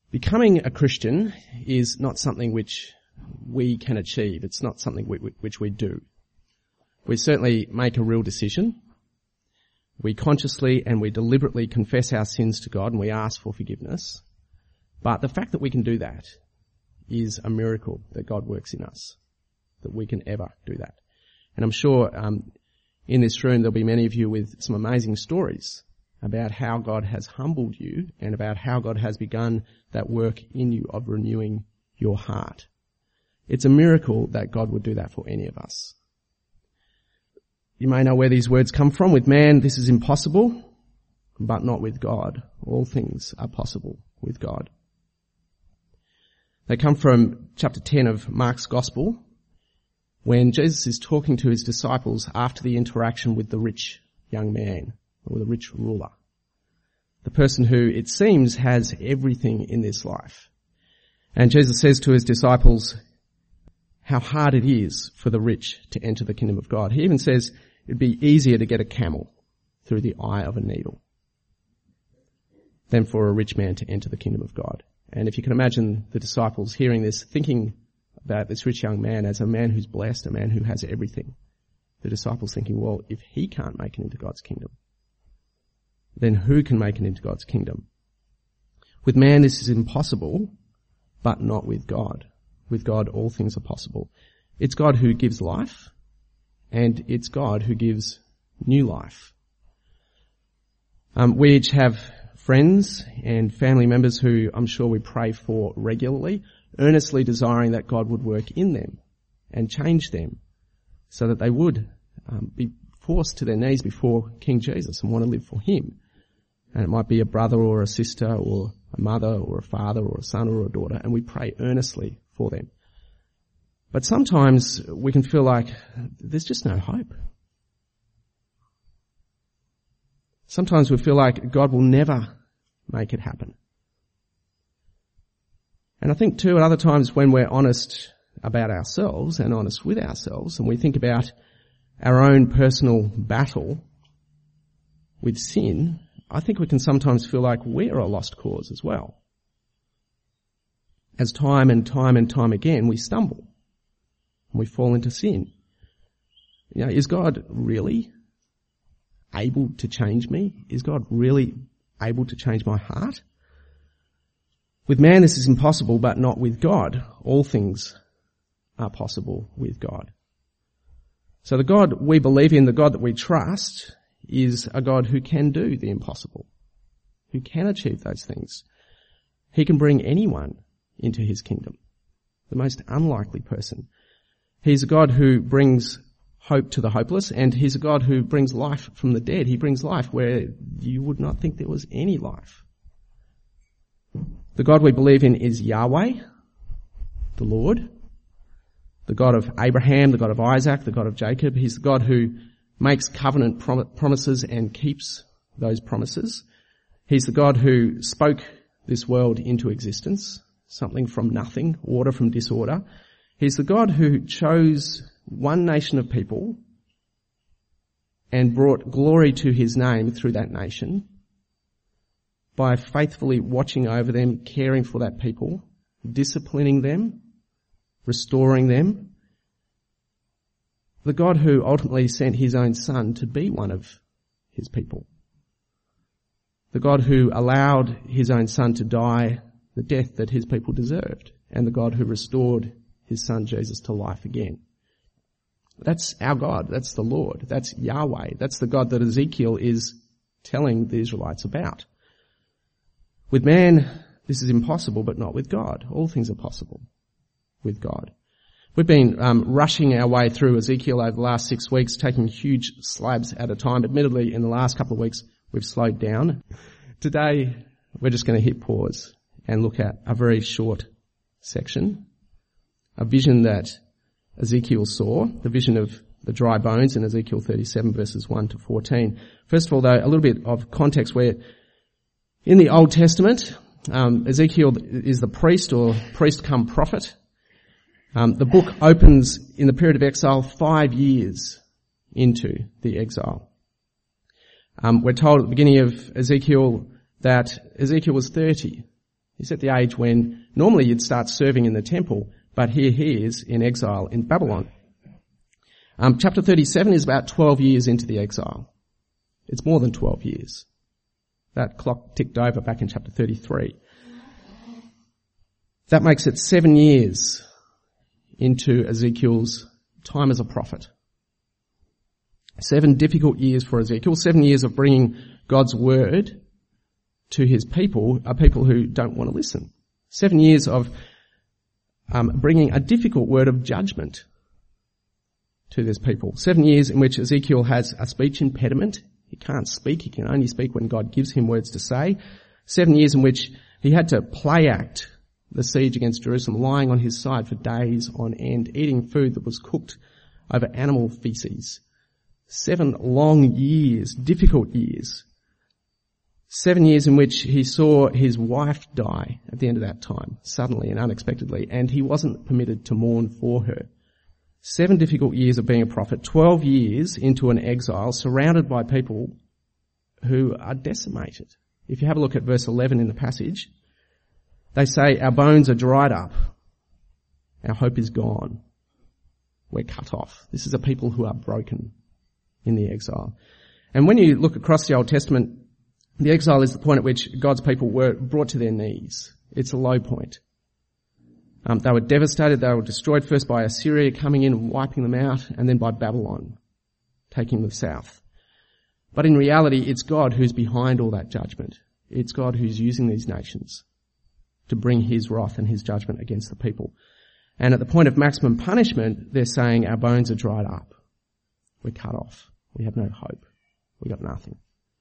Becoming a Christian is not something which we can achieve. It's not something which we do. We certainly make a real decision. We consciously and we deliberately confess our sins to God and we ask for forgiveness. But the fact that we can do that is a miracle that God works in us, that we can ever do that. And I'm sure in this room there'll be many of you with some amazing stories about how God has humbled you and about how God has begun that work in you of renewing your heart. It's a miracle that God would do that for any of us. You may know where these words come from. With man, this is impossible, but not with God. All things are possible with God. They come from chapter 10 of Mark's Gospel, when Jesus is talking to his disciples after the interaction with the rich young man, or the rich ruler. The person who, it seems, has everything in this life. And Jesus says to his disciples how hard it is for the rich to enter the kingdom of God. He even says it'd be easier to get a camel through the eye of a needle than for a rich man to enter the kingdom of God. And if you can imagine the disciples hearing this, thinking about this rich young man as a man who's blessed, a man who has everything. The disciples thinking, well, if he can't make it into God's kingdom, then who can make it into God's kingdom? With man, this is impossible, but not with God. With God, all things are possible. It's God who gives life, and it's God who gives new life. We each have friends and family members who I'm sure we pray for regularly, earnestly desiring that God would work in them and change them so that they would be forced to their knees before King Jesus and want to live for him. And it might be a brother or a sister or a mother or a father or a son or a daughter, and we pray earnestly for them. But sometimes we can feel like there's just no hope. Sometimes we feel like God will never make it happen. And I think too at other times when we're honest about ourselves and honest with ourselves and we think about our own personal battle with sin, I think we can sometimes feel like we're a lost cause as well. As time and time and time again we stumble and we fall into sin. You know, is God really able to change me? Is God really able to change my heart? With man this is impossible, but not with God. All things are possible with God. So the God we believe in, the God that we trust, is a God who can do the impossible, who can achieve those things. He can bring anyone into his kingdom, the most unlikely person. He's a God who brings hope to the hopeless, and he's a God who brings life from the dead. He brings life where you would not think there was any life. The God we believe in is Yahweh, the Lord, the God of Abraham, the God of Isaac, the God of Jacob. He's the God who makes covenant promises and keeps those promises. He's the God who spoke this world into existence, something from nothing, order from disorder. He's the God who chose one nation of people and brought glory to his name through that nation by faithfully watching over them, caring for that people, disciplining them, restoring them. The God who ultimately sent his own son to be one of his people. The God who allowed his own son to die the death that his people deserved. And the God who restored his son Jesus to life again. That's our God. That's the Lord. That's Yahweh. That's the God that Ezekiel is telling the Israelites about. With man, this is impossible, but not with God. All things are possible with God. We've been rushing our way through Ezekiel over the last 6 weeks, taking huge slabs at a time. Admittedly, in the last couple of weeks, we've slowed down. Today, we're just going to hit pause and look at a very short section, a vision that Ezekiel saw, the vision of the dry bones in Ezekiel 37 verses 1 to 14. First of all, though, a little bit of context where in the Old Testament, Ezekiel is the priest or priest come prophet. The book opens in the period of exile 5 years into the exile. We're told at the beginning of Ezekiel that Ezekiel was 30 He's at the age when normally you'd start serving in the temple, but here he is in exile in Babylon. Chapter 37 is about 12 years into the exile. It's more than 12 years. That clock ticked over back in chapter 33. That makes it 7 years into Ezekiel's time as a prophet. 7 difficult years for Ezekiel, 7 years of bringing God's word to his people, a people who don't want to listen. 7 years of bringing a difficult word of judgment to this people. 7 years in which Ezekiel has a speech impediment. He can't speak. He can only speak when God gives him words to say. 7 years in which he had to play act the siege against Jerusalem, lying on his side for days on end, eating food that was cooked over animal feces. 7 long years, difficult years. 7 years in which he saw his wife die at the end of that time, suddenly and unexpectedly, and he wasn't permitted to mourn for her. 7 difficult years of being a prophet, 12 years into an exile, surrounded by people who are decimated. If you have a look at verse 11 in the passage, they say, our bones are dried up. Our hope is gone. We're cut off. This is a people who are broken in the exile. And when you look across the Old Testament, the exile is the point at which God's people were brought to their knees. It's a low point. They were devastated. They were destroyed first by Assyria coming in and wiping them out, and then by Babylon taking the south. But in reality, it's God who's behind all that judgment. It's God who's using these nations to bring his wrath and his judgment against the people. And at the point of maximum punishment, they're saying our bones are dried up. We're cut off. We have no hope. We got nothing.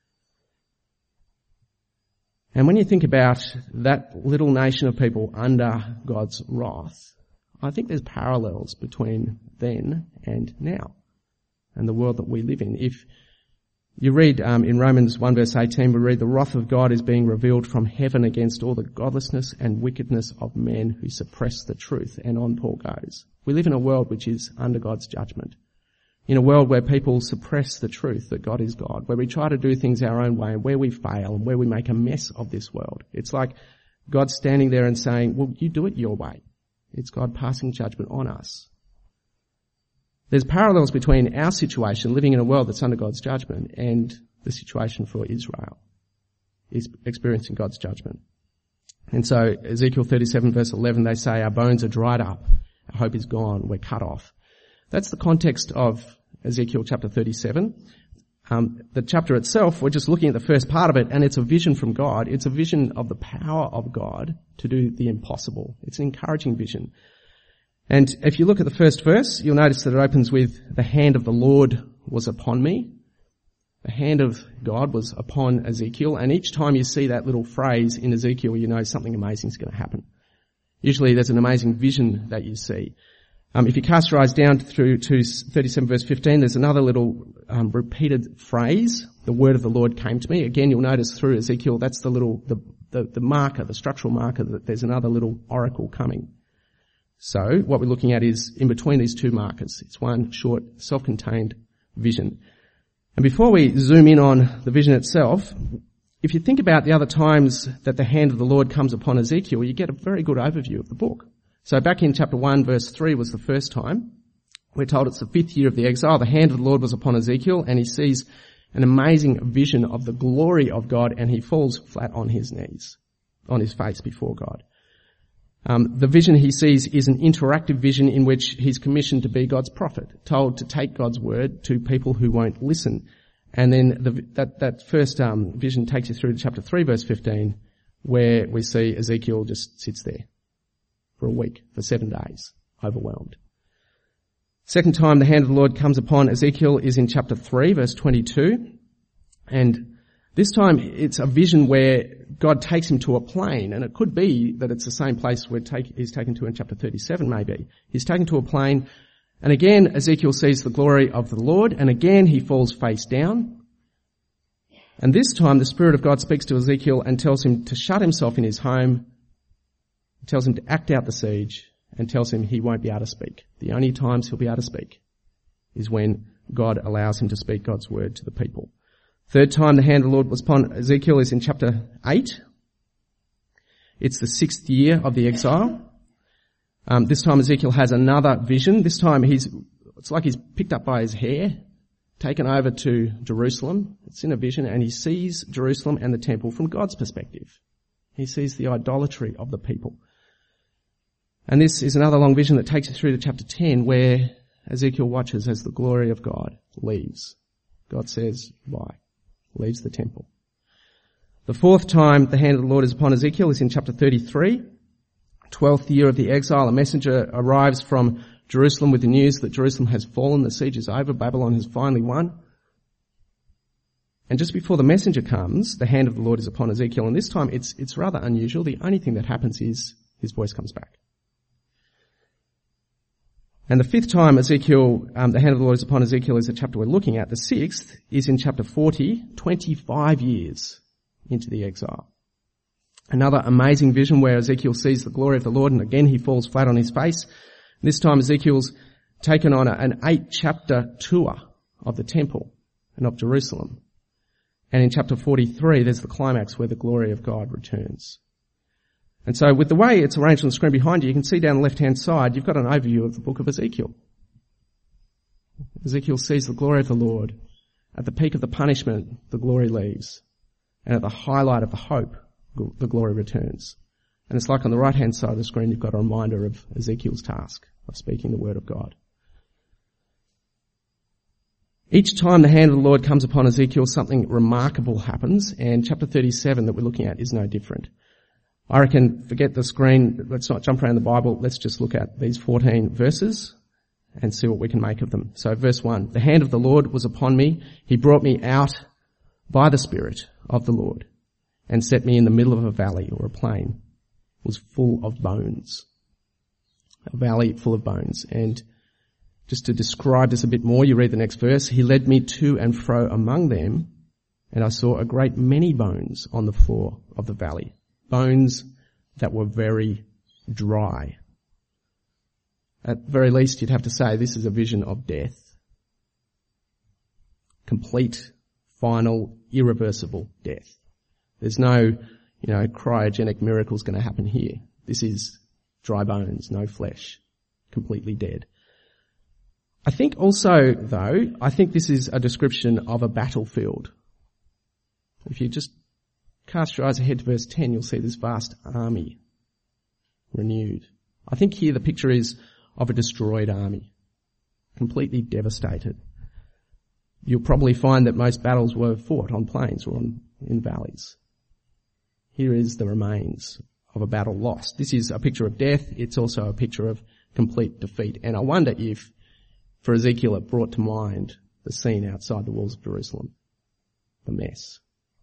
And when you think about that little nation of people under God's wrath, I think there's parallels between then and now and the world that we live in. If you read in Romans 1 verse 18, we read, the wrath of God is being revealed from heaven against all the godlessness and wickedness of men who suppress the truth. And on Paul goes. We live in a world which is under God's judgment. In a world where people suppress the truth that God is God, where we try to do things our own way and where we fail and where we make a mess of this world. It's like God standing there and saying, well, you do it your way. It's God passing judgment on us. There's parallels between our situation, living in a world that's under God's judgment, and the situation for Israel, is experiencing God's judgment. And so Ezekiel 37 verse 11, they say, our bones are dried up, our hope is gone, we're cut off. That's the context of Ezekiel chapter 37. The chapter itself, we're just looking at the first part of it, and it's a vision from God. It's a vision of the power of God to do the impossible. It's an encouraging vision. And if you look at the first verse, you'll notice that it opens with, the hand of the Lord was upon me. The hand of God was upon Ezekiel, and each time you see that little phrase in Ezekiel, you know something amazing is going to happen. Usually there's an amazing vision that you see. If you cast your eyes down through to 37 verse 15, there's another little repeated phrase, the word of the Lord came to me. Again, you'll notice through Ezekiel, that's the little, the marker, the structural marker that there's another little oracle coming. So what we're looking at is in between these two markers. It's one short, self-contained vision. And before we zoom in on the vision itself, if you think about the other times that the hand of the Lord comes upon Ezekiel, you get a very good overview of the book. So back in chapter 1 verse 3 was the first time. We're told it's the 5th year of the exile. The hand of the Lord was upon Ezekiel, and he sees an amazing vision of the glory of God, and he falls flat on his knees, on his face before God. The vision he sees is an interactive vision in which he's commissioned to be God's prophet, told to take God's word to people who won't listen. And then that first vision takes you through to chapter 3 verse 15, where we see Ezekiel just sits there for a week, for 7 days, overwhelmed. Second time the hand of the Lord comes upon Ezekiel is in chapter 3 verse 22. And this time it's a vision where God takes him to a plain, and it could be that it's the same place where he's taken to in chapter 37 maybe. He's taken to a plain, and again Ezekiel sees the glory of the Lord, and again he falls face down. And this time the Spirit of God speaks to Ezekiel and tells him to shut himself in his home, tells him to act out the siege, and tells him he won't be able to speak. The only times he'll be able to speak is when God allows him to speak God's word to the people. Third time the hand of the Lord was upon Ezekiel is in chapter 8. It's the 6th year of the exile. This time Ezekiel has another vision. This time it's like he's picked up by his hair, taken over to Jerusalem. It's in a vision, and he sees Jerusalem and the temple from God's perspective. He sees the idolatry of the people. And this is another long vision that takes you through to chapter 10, where Ezekiel watches as the glory of God leaves. God says, bye. Leaves the temple. The 4th time the hand of the Lord is upon Ezekiel is in chapter 33. 12th year of the exile, a messenger arrives from Jerusalem with the news that Jerusalem has fallen, the siege is over, Babylon has finally won. And just before the messenger comes, the hand of the Lord is upon Ezekiel, and this time it's rather unusual. The only thing that happens is his voice comes back. And the 5th time Ezekiel, the hand of the Lord is upon Ezekiel is the chapter we're looking at. The 6th is in chapter 40, 25 years into the exile. Another amazing vision where Ezekiel sees the glory of the Lord, and again he falls flat on his face. This time Ezekiel's taken on an 8-chapter tour of the temple and of Jerusalem. And in chapter 43 there's the climax where the glory of God returns. And so with the way it's arranged on the screen behind you, you can see down the left-hand side, you've got an overview of the book of Ezekiel. Ezekiel sees the glory of the Lord. At the peak of the punishment, the glory leaves. And at the highlight of the hope, the glory returns. And it's like on the right-hand side of the screen, you've got a reminder of Ezekiel's task of speaking the word of God. Each time the hand of the Lord comes upon Ezekiel, something remarkable happens, and chapter 37 that we're looking at is no different. I reckon, forget the screen, let's not jump around the Bible, let's just look at these 14 verses and see what we can make of them. So verse 1, the hand of the Lord was upon me, he brought me out by the Spirit of the Lord and set me in the middle of a valley or a plain. It was full of bones. A valley full of bones. And just to describe this a bit more, you read the next verse, he led me to and fro among them, and I saw a great many bones on the floor of the valley. Bones that were very dry. At the very least, you'd have to say this is a vision of death. Complete, final, irreversible death. There's no, cryogenic miracles going to happen here. This is dry bones, no flesh, completely dead. I think also, though, this is a description of a battlefield. If you just cast your eyes ahead to verse 10, you'll see this vast army renewed. I think here the picture is of a destroyed army, completely devastated. You'll probably find that most battles were fought on plains or in valleys. Here is the remains of a battle lost. This is a picture of death. It's also a picture of complete defeat. And I wonder if, for Ezekiel, it brought to mind the scene outside the walls of Jerusalem, the mess.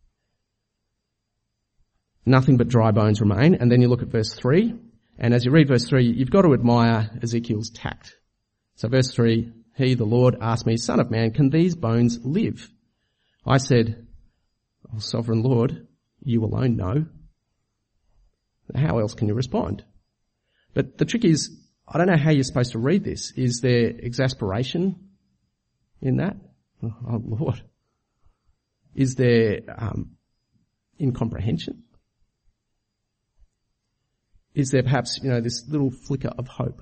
Nothing but dry bones remain. And then you look at verse 3, and as you read verse 3, you've got to admire Ezekiel's tact. So verse 3, he, the Lord, asked me, Son of man, can these bones live? I said, Oh, sovereign Lord, you alone know. How else can you respond? But the trick is, I don't know how you're supposed to read this. Is there exasperation in that? Oh Lord. Is there incomprehension? Is there perhaps, this little flicker of hope?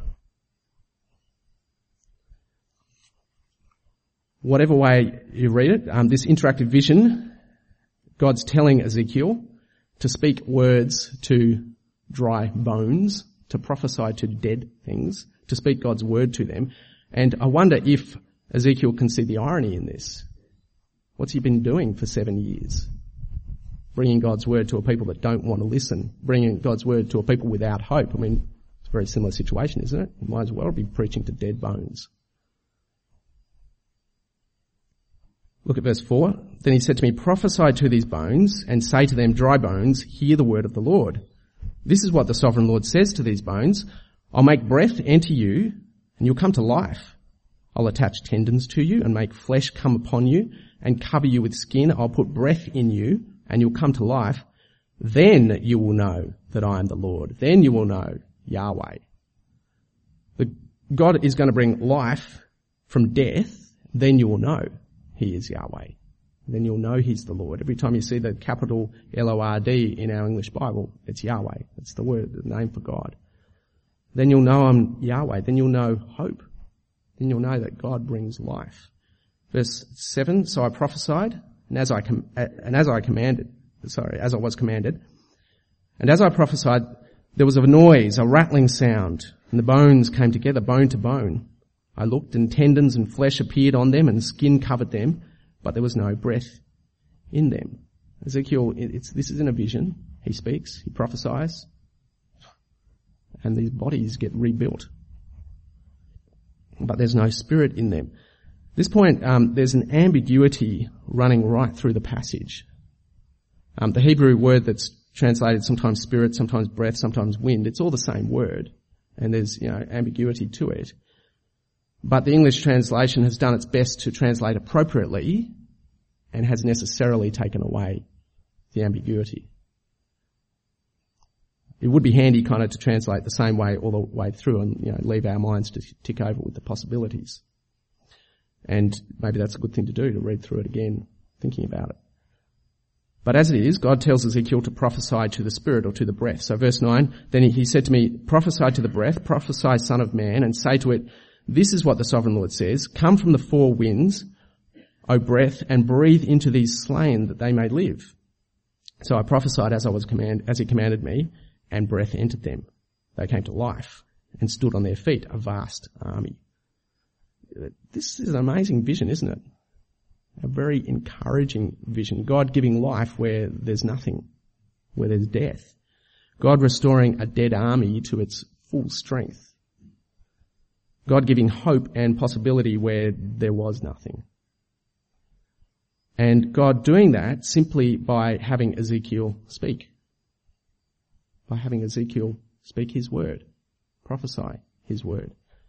Whatever way you read it, this interactive vision, God's telling Ezekiel to speak words to dry bones, to prophesy to dead things, to speak God's word to them. And I wonder if Ezekiel can see the irony in this. What's he been doing for 7 years? Bringing God's word to a people that don't want to listen, bringing God's word to a people without hope. I mean, it's a very similar situation, isn't it? You might as well be preaching to dead bones. Look at verse 4. Then he said to me, prophesy to these bones and say to them, dry bones, hear the word of the Lord. This is what the sovereign Lord says to these bones. I'll make breath enter you and you'll come to life. I'll attach tendons to you and make flesh come upon you and cover you with skin. I'll put breath in you and you'll come to life. Then you will know that I am the Lord. Then you will know Yahweh. God is going to bring life from death. Then you will know He is Yahweh. then you'll know he's the Lord. Every time you see the capital L-O-R-D in our English Bible, it's Yahweh. It's the word, the name for God. Then you'll know I'm Yahweh. Then you'll know hope. Then you'll know that God brings life. Verse 7, so I prophesied, as I was commanded, and as I prophesied, there was a noise, a rattling sound, and the bones came together, bone to bone. I looked, and tendons and flesh appeared on them, and skin covered them, but there was no breath in them. Ezekiel, this isn't a vision. He speaks, he prophesies, and these bodies get rebuilt. But there's no spirit in them. At this point, there's an ambiguity running right through the passage. The Hebrew word that's translated sometimes spirit, sometimes breath, sometimes wind, it's all the same word, and there's, ambiguity to it. But the English translation has done its best to translate appropriately and has necessarily taken away the ambiguity. It would be handy kind of to translate the same way all the way through and, leave our minds to tick over with the possibilities. And maybe that's a good thing to do, to read through it again, thinking about it. But as it is, God tells Ezekiel to prophesy to the spirit or to the breath. So verse 9, then he said to me, prophesy to the breath, prophesy, son of man, and say to it, this is what the sovereign Lord says, come from the four winds, O breath, and breathe into these slain that they may live. So I prophesied as he commanded me, and breath entered them. They came to life and stood on their feet, a vast army. This is an amazing vision, isn't it? A very encouraging vision. God giving life where there's nothing, where there's death. God restoring a dead army to its full strength. God giving hope and possibility where there was nothing. And God doing that simply by having Ezekiel speak. By having Ezekiel speak his word. Prophesy his word.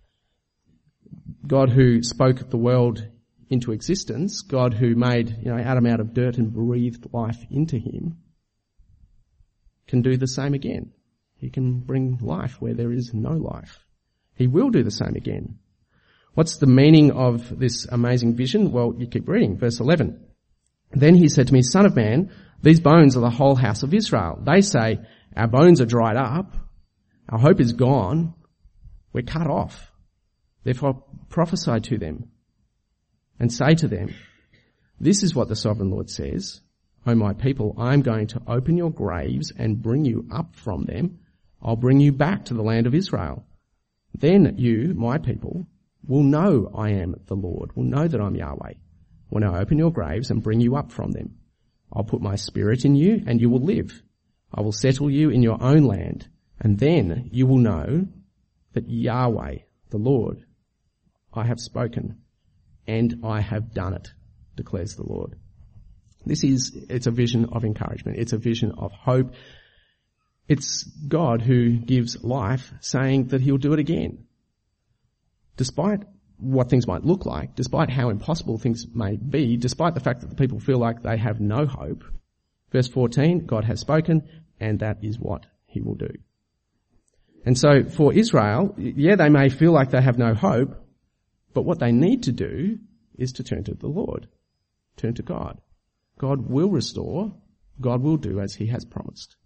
God who spoke the world into existence, God who made, Adam out of dirt and breathed life into him, can do the same again. He can bring life where there is no life. He will do the same again. What's the meaning of this amazing vision? Well, you keep reading, verse 11. Then he said to me, son of man, these bones are the whole house of Israel. They say, our bones are dried up, our hope is gone, we're cut off. Therefore prophesy to them and say to them, this is what the sovereign Lord says, O my people, I am going to open your graves and bring you up from them. I'll bring you back to the land of Israel. Then you, my people, will know I am the Lord, will know that I'm Yahweh, when I open your graves and bring you up from them. I'll put my spirit in you and you will live. I will settle you in your own land, and then you will know that Yahweh, the Lord, I have spoken, and I have done it, declares the Lord. It's a vision of encouragement. It's a vision of hope. It's God who gives life, saying that he'll do it again. Despite what things might look like, despite how impossible things may be, despite the fact that the people feel like they have no hope. Verse 14, God has spoken, and that is what he will do. And so for Israel, they may feel like they have no hope, but what they need to do is to turn to the Lord, turn to God. God will restore, God will do as he has promised.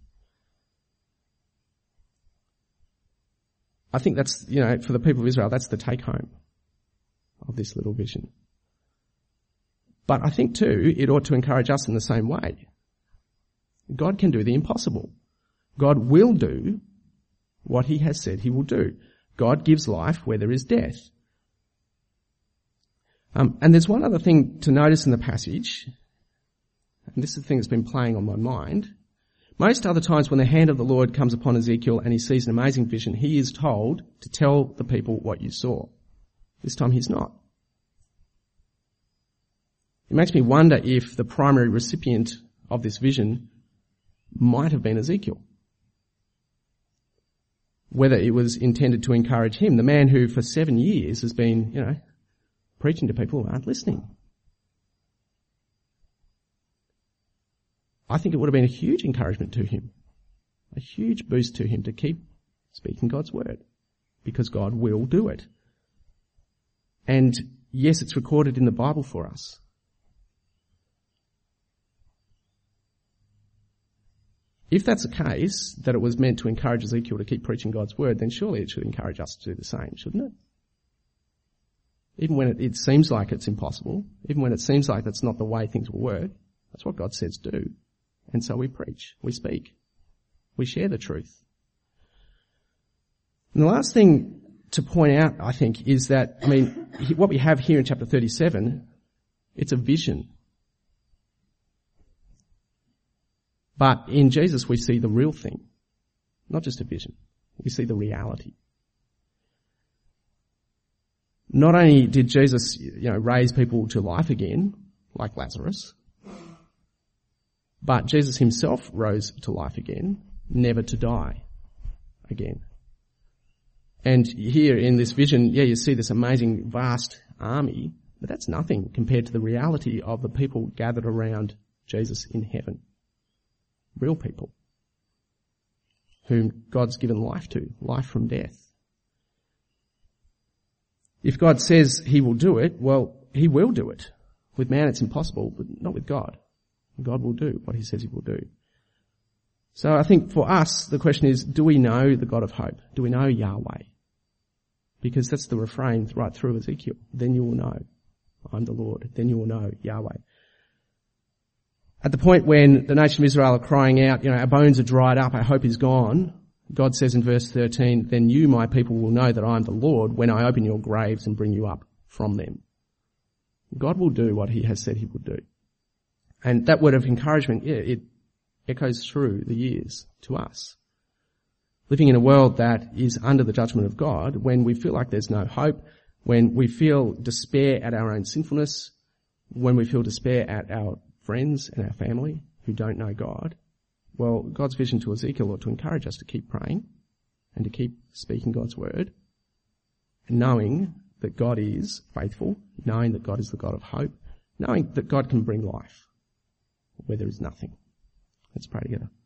I think that's, for the people of Israel, that's the take home of this little vision. But I think too, it ought to encourage us in the same way. God can do the impossible. God will do what he has said he will do. God gives life where there is death. And there's one other thing to notice in the passage, and this is the thing that's been playing on my mind. Most other times when the hand of the Lord comes upon Ezekiel and he sees an amazing vision, he is told to tell the people what you saw. This time he's not. It makes me wonder if the primary recipient of this vision might have been Ezekiel. Whether it was intended to encourage him, the man who for 7 years has been, preaching to people who aren't listening. I think it would have been a huge encouragement to him, a huge boost to him to keep speaking God's word, because God will do it. And yes, it's recorded in the Bible for us. if that's the case, that it was meant to encourage Ezekiel to keep preaching God's word, then surely it should encourage us to do the same, shouldn't it? Even when it seems like it's impossible, even when it seems like that's not the way things will work, that's what God says do. And so we preach, we speak, we share the truth. And the last thing to point out, I think, is that, what we have here in chapter 37, it's a vision. But in Jesus we see the real thing, not just a vision. We see the reality. Not only did Jesus, raise people to life again, like Lazarus, but Jesus himself rose to life again, never to die again. And here in this vision, you see this amazing, vast army, but that's nothing compared to the reality of the people gathered around Jesus in heaven. Real people whom God's given life to, life from death. If God says he will do it, well, he will do it. With man it's impossible, but not with God. God will do what he says he will do. So I think for us, the question is, do we know the God of hope? Do we know Yahweh? Because that's the refrain right through Ezekiel. Then you will know I'm the Lord. Then you will know Yahweh. At the point when the nation of Israel are crying out, our bones are dried up, our hope is gone, God says in verse 13, then you, my people, will know that I am the Lord when I open your graves and bring you up from them. God will do what he has said he will do. And that word of encouragement, it echoes through the years to us. Living in a world that is under the judgment of God, when we feel like there's no hope, when we feel despair at our own sinfulness, when we feel despair at our friends and our family who don't know God, well, God's vision to Ezekiel ought to encourage us to keep praying and to keep speaking God's word, and knowing that God is faithful, knowing that God is the God of hope, knowing that God can bring life where there is nothing. Let's pray together.